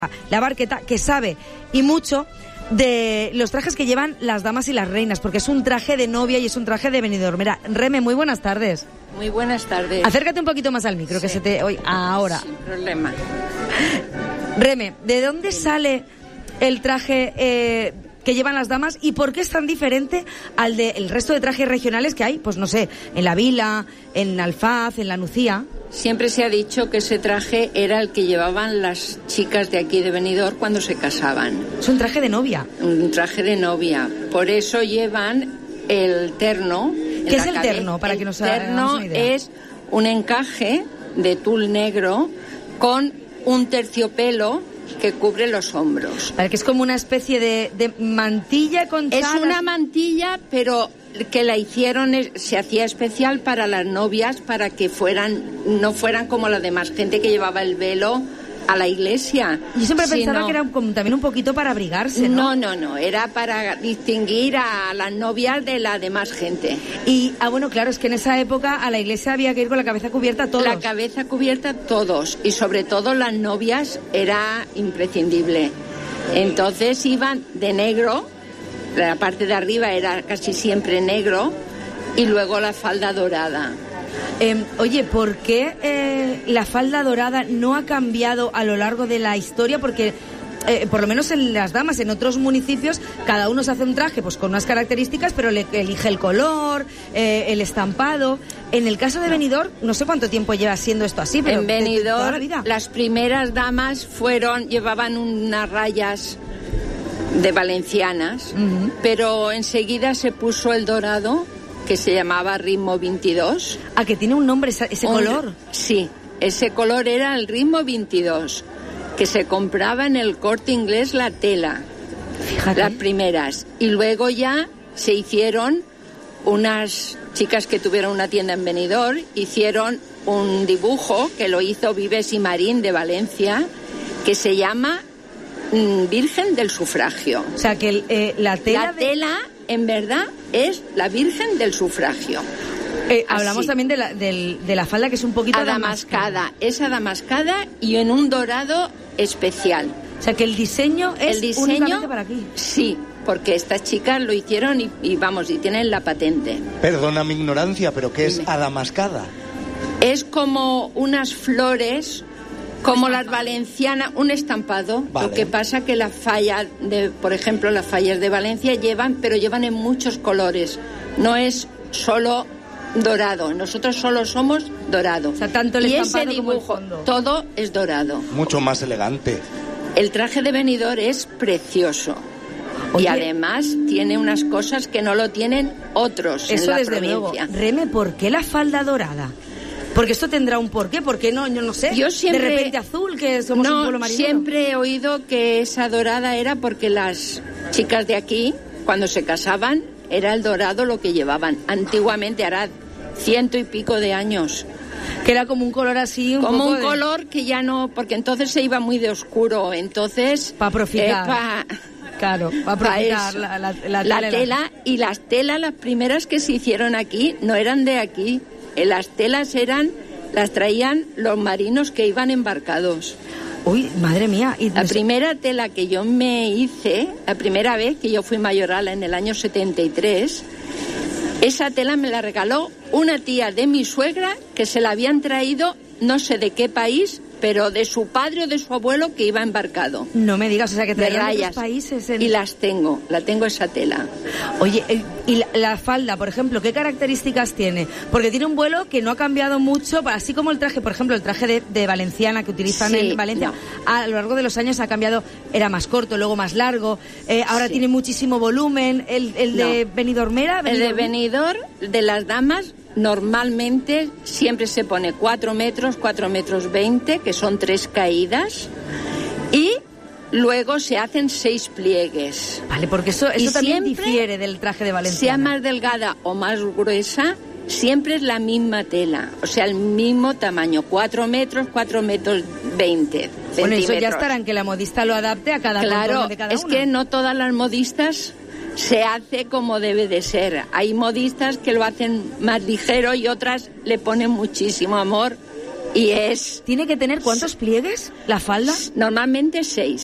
la Barqueta, que sabe y mucho de los trajes que llevan las damas y las reinas, porque es un traje de novia y es un traje de venidormera. Reme, muy buenas tardes. Muy buenas tardes. Acércate un poquito más al micro, sí, que se te oye ahora. Sin problema. Reme, ¿de dónde sale el traje que llevan las damas y por qué es tan diferente al del resto de trajes regionales que hay? Pues no sé, en la Vila, en Alfaz, en la Nucía. Siempre se ha dicho que ese traje era el que llevaban las chicas de aquí de Benidorm cuando se casaban. Es un traje de novia. Un traje de novia. Por eso llevan el terno. ¿Qué es el terno? Para que nos hagamos una idea. El terno es un encaje de tul negro con un terciopelo que cubre los hombros. Vale, que es como una especie de mantilla con chalas. Es una mantilla, pero que la hicieron, se hacía especial para las novias, para que no fueran como la demás gente que llevaba el velo a la iglesia. Yo siempre pensaba que era como también un poquito para abrigarse, ¿no? No, era para distinguir a las novias de la demás gente. Y, bueno, claro, es que en esa época a la iglesia había que ir con la cabeza cubierta todos. La cabeza cubierta todos, y sobre todo las novias era imprescindible. Entonces iban de negro, la parte de arriba era casi siempre negro, y luego la falda dorada. Oye, ¿por qué la falda dorada no ha cambiado a lo largo de la historia? Porque, por lo menos en las damas, en otros municipios, cada uno se hace un traje pues con unas características, pero le elige el color, el estampado. En el caso de Benidorm, no sé cuánto tiempo lleva siendo esto así, pero en Benidorm, toda la vida. Las primeras damas llevaban unas rayas de valencianas, pero enseguida se puso el dorado, que se llamaba Ritmo 22. Ah, que tiene un nombre ese color. Sí, ese color era el Ritmo 22, que se compraba en el Corte Inglés la tela. Fíjate. Las primeras. Y luego ya se hicieron unas chicas que tuvieron una tienda en Benidorm, hicieron un dibujo que lo hizo Vives y Marín de Valencia, que se llama Virgen del Sufragio. O sea, que la tela en verdad es la Virgen del Sufragio. Hablamos también de la falda, que es un poquito adamascada. Es adamascada y en un dorado especial. O sea, que el diseño es únicamente para aquí. Sí, porque estas chicas lo hicieron y tienen la patente. Perdona mi ignorancia, pero ¿qué es adamascada? Es como unas flores, como las valencianas, un estampado. Vale. Lo que pasa que las fallas por ejemplo, las fallas de Valencia llevan en muchos colores. No es solo dorado. Nosotros solo somos dorado. O sea, tanto el estampado ese dibujo, como el fondo. todo es dorado. Mucho más elegante. El traje de Benidorm es precioso. Oye, y además tiene unas cosas que no lo tienen otros en la desde provincia. Luego. Reme, ¿por qué la falda dorada? Porque esto tendrá un porqué, ¿por qué no? Yo no sé. Yo siempre, de repente azul, que somos un pueblo marinero. Siempre he oído que esa dorada era porque las chicas de aquí, cuando se casaban, era el dorado lo que llevaban. Antiguamente, hará 100 y pico de años. Que era como un color así, como un color que ya no, porque entonces se iba muy de oscuro, entonces... Para aprovechar. Claro, para aprovechar la tela. Y las telas, las primeras que se hicieron aquí, no eran de aquí. Las telas las traían los marinos que iban embarcados. Uy, madre mía. La primera tela que yo me hice, la primera vez que yo fui mayorala en el año 73, esa tela me la regaló una tía de mi suegra que se la habían traído no sé de qué país, pero de su padre o de su abuelo que iba embarcado. No me digas, o sea, que traían de rayas. Países Y la tengo esa tela. Oye, y la falda, por ejemplo, ¿qué características tiene? Porque tiene un vuelo que no ha cambiado mucho, así como el traje, por ejemplo, el traje de valenciana que utilizan en Valencia, a lo largo de los años ha cambiado, era más corto, luego más largo, ahora tiene muchísimo volumen. El de Benidormera... El de Benidorm, de las damas, normalmente siempre se pone 4 metros 20, que son 3 caídas, y luego se hacen 6 pliegues. Vale, porque eso también difiere del traje de Valencia. Sea más delgada o más gruesa, siempre es la misma tela, o sea, el mismo tamaño, 4 metros 20 centímetros. Bueno, eso ya estará en que la modista lo adapte a cada contorno de cada una. Es que no todas las modistas se hace como debe de ser. Hay modistas que lo hacen más ligero y otras le ponen muchísimo amor Y es... ¿Tiene que tener cuántos pliegues la falda? Normalmente 6.